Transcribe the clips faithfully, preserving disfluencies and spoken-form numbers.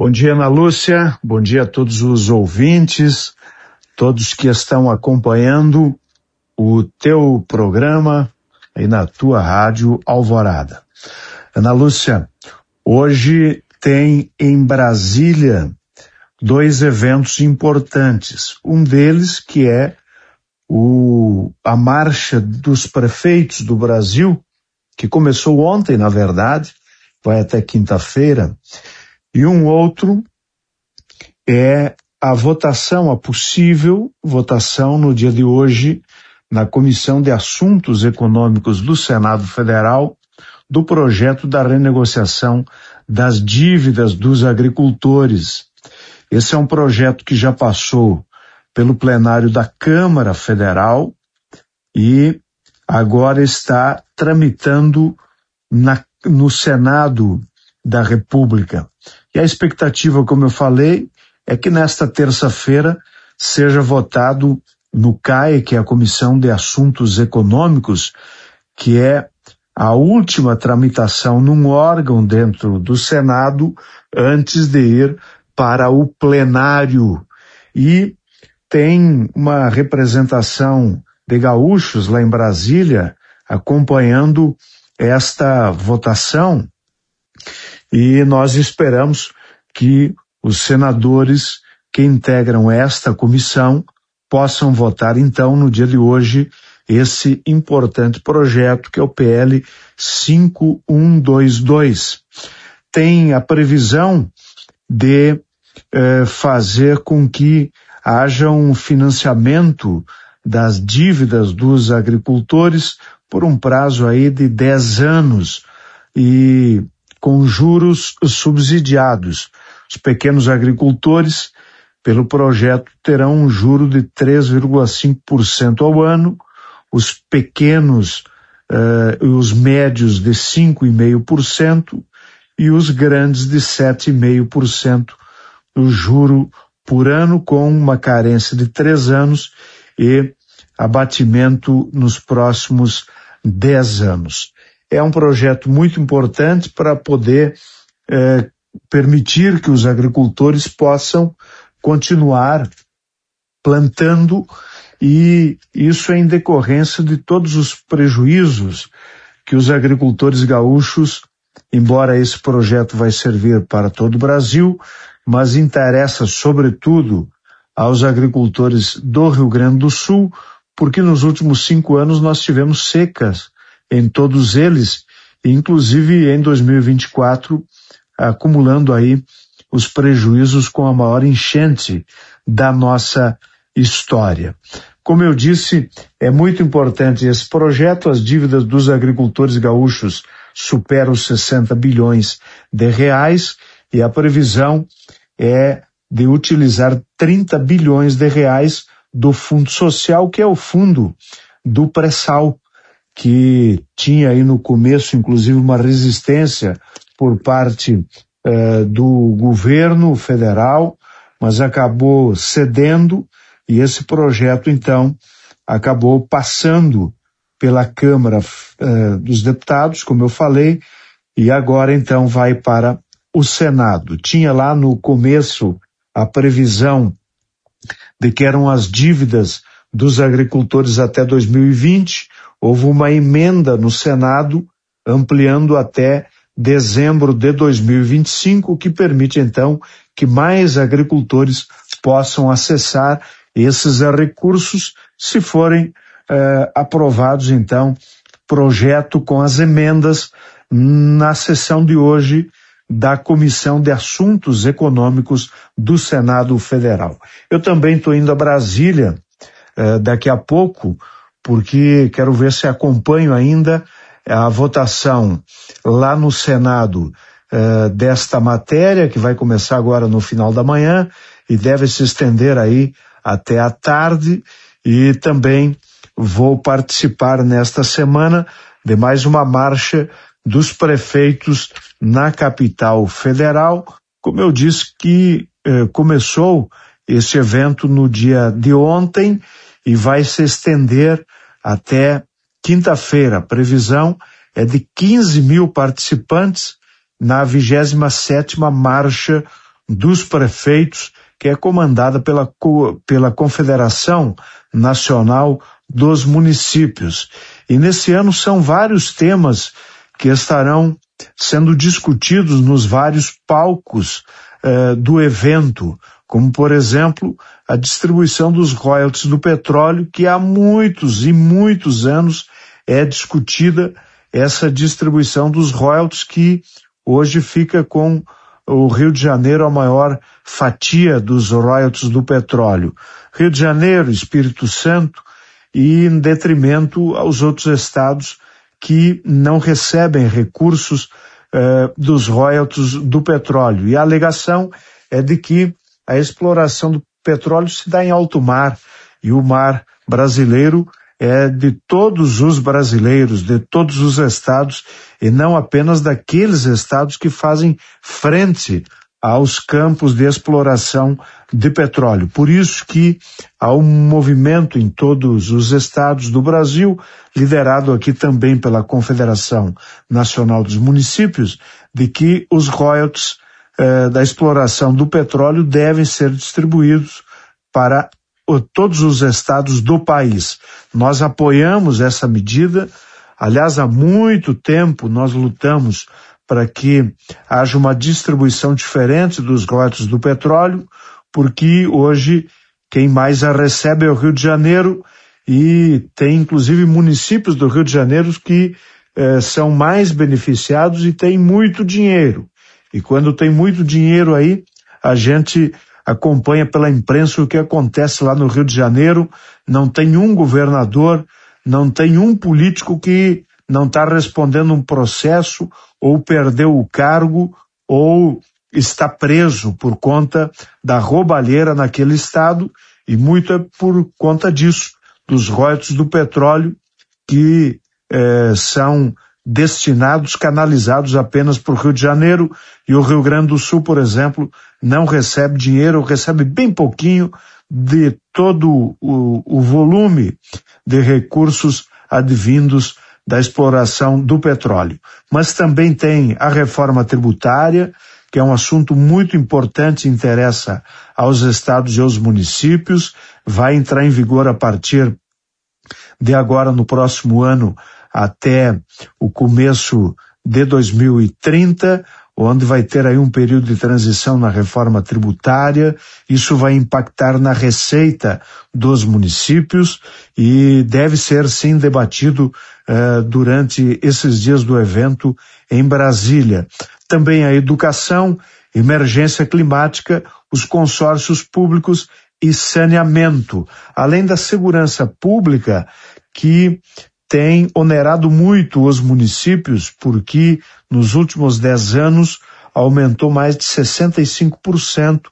Bom dia, Ana Lúcia, bom dia a todos os ouvintes, todos que estão acompanhando o teu programa aí na tua rádio Alvorada. Ana Lúcia, hoje tem em Brasília dois eventos importantes. Um deles que é o, a Marcha dos Prefeitos do Brasil, que começou ontem, na verdade, vai até quinta-feira. E um outro é a votação, a possível votação no dia de hoje na Comissão de Assuntos Econômicos do Senado Federal do projeto da renegociação das dívidas dos agricultores. Esse é um projeto que já passou pelo plenário da Câmara Federal e agora está tramitando na, no Senado da República. E a expectativa, como eu falei, é que nesta terça-feira seja votado no C A E, que é a Comissão de Assuntos Econômicos, que é a última tramitação num órgão dentro do Senado antes de ir para o plenário. E tem uma representação de gaúchos lá em Brasília acompanhando esta votação. E nós esperamos que os senadores que integram esta comissão possam votar, então, no dia de hoje, esse importante projeto que é o P L cinco um dois dois. Tem a previsão de eh, fazer com que haja um financiamento das dívidas dos agricultores por um prazo aí de dez anos e com juros subsidiados. Os pequenos agricultores, pelo projeto, terão um juro de três vírgula cinco por cento ao ano, os pequenos e uh, os médios de cinco vírgula cinco por cento e os grandes de sete vírgula cinco por cento do juro por ano, com uma carência de três anos e abatimento nos próximos dez anos. É um projeto muito importante para poder eh, permitir que os agricultores possam continuar plantando, e isso é em decorrência de todos os prejuízos que os agricultores gaúchos, embora esse projeto vai servir para todo o Brasil, mas interessa sobretudo aos agricultores do Rio Grande do Sul, porque nos últimos cinco anos nós tivemos secas em todos eles, inclusive em dois mil e vinte e quatro, acumulando aí os prejuízos com a maior enchente da nossa história. Como eu disse, é muito importante esse projeto. As dívidas dos agricultores gaúchos superam sessenta bilhões de reais e a previsão é de utilizar trinta bilhões de reais do Fundo Social, que é o fundo do pré-sal, que tinha aí no começo, inclusive, uma resistência por parte eh, do governo federal, mas acabou cedendo e esse projeto, então, acabou passando pela Câmara eh, dos Deputados, como eu falei, e agora, então, vai para o Senado. Tinha lá no começo a previsão de que eram as dívidas dos agricultores até dois mil e vinte, houve uma emenda no Senado ampliando até dezembro de dois mil e vinte e cinco, o que permite então que mais agricultores possam acessar esses recursos se forem eh, aprovados então projeto com as emendas na sessão de hoje da Comissão de Assuntos Econômicos do Senado Federal. Eu também estou indo a Brasília eh, daqui a pouco, porque quero ver se acompanho ainda a votação lá no Senado eh, desta matéria, que vai começar agora no final da manhã e deve se estender aí até a tarde, e também vou participar nesta semana de mais uma marcha dos prefeitos na capital federal. Como eu disse, que eh, começou esse evento no dia de ontem e vai se estender até quinta-feira. A previsão é de quinze mil participantes na vigésima sétima marcha dos Prefeitos, que é comandada pela, pela Confederação Nacional dos Municípios. E nesse ano são vários temas que estarão sendo discutidos nos vários palcos eh, do evento, como, por exemplo, a distribuição dos royalties do petróleo, que há muitos e muitos anos é discutida essa distribuição dos royalties, que hoje fica com o Rio de Janeiro a maior fatia dos royalties do petróleo. Rio de Janeiro, Espírito Santo, e em detrimento aos outros estados que não recebem recursos eh, dos royalties do petróleo. E a alegação é de que a exploração do petróleo se dá em alto mar, e o mar brasileiro é de todos os brasileiros, de todos os estados, e não apenas daqueles estados que fazem frente aos campos de exploração de petróleo. Por isso que há um movimento em todos os estados do Brasil, liderado aqui também pela Confederação Nacional dos Municípios, de que os royalties eh, da exploração do petróleo devem ser distribuídos para todos os estados do país. Nós apoiamos essa medida. Aliás, há muito tempo nós lutamos para que haja uma distribuição diferente dos royalties do petróleo, porque hoje quem mais a recebe é o Rio de Janeiro, e tem inclusive municípios do Rio de Janeiro que eh, são mais beneficiados e têm muito dinheiro. E quando tem muito dinheiro aí, a gente acompanha pela imprensa o que acontece lá no Rio de Janeiro. Não tem um governador, não tem um político que não está respondendo um processo, ou perdeu o cargo, ou está preso por conta da roubalheira naquele estado, e muito é por conta disso, dos royalties do petróleo, que eh, são destinados, canalizados apenas para o Rio de Janeiro, e o Rio Grande do Sul, por exemplo, não recebe dinheiro, recebe bem pouquinho de todo o, o volume de recursos advindos da exploração do petróleo. Mas também tem a reforma tributária, que é um assunto muito importante e interessa aos estados e aos municípios, vai entrar em vigor a partir de agora, no próximo ano, até o começo de dois mil e trinta, onde vai ter aí um período de transição na reforma tributária. Isso vai impactar na receita dos municípios e deve ser sim debatido uh, durante esses dias do evento em Brasília. Também a educação, emergência climática, os consórcios públicos e saneamento, além da segurança pública, que tem onerado muito os municípios, porque nos últimos dez anos aumentou mais de sessenta e cinco por cento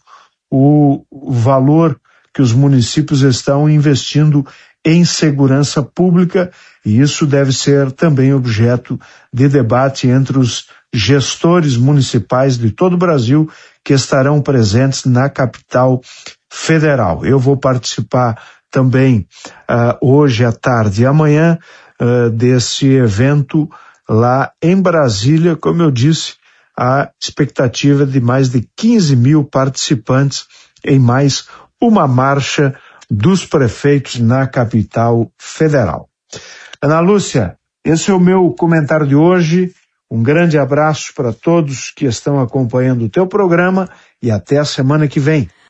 o valor que os municípios estão investindo em segurança pública, e isso deve ser também objeto de debate entre os gestores municipais de todo o Brasil que estarão presentes na capital federal. Eu vou participar também uh, hoje à tarde e amanhã uh, desse evento lá em Brasília. Como eu disse, a expectativa de mais de quinze mil participantes em mais uma marcha dos prefeitos na capital federal. Ana Lúcia, esse é o meu comentário de hoje. Um grande abraço para todos que estão acompanhando o teu programa e até a semana que vem.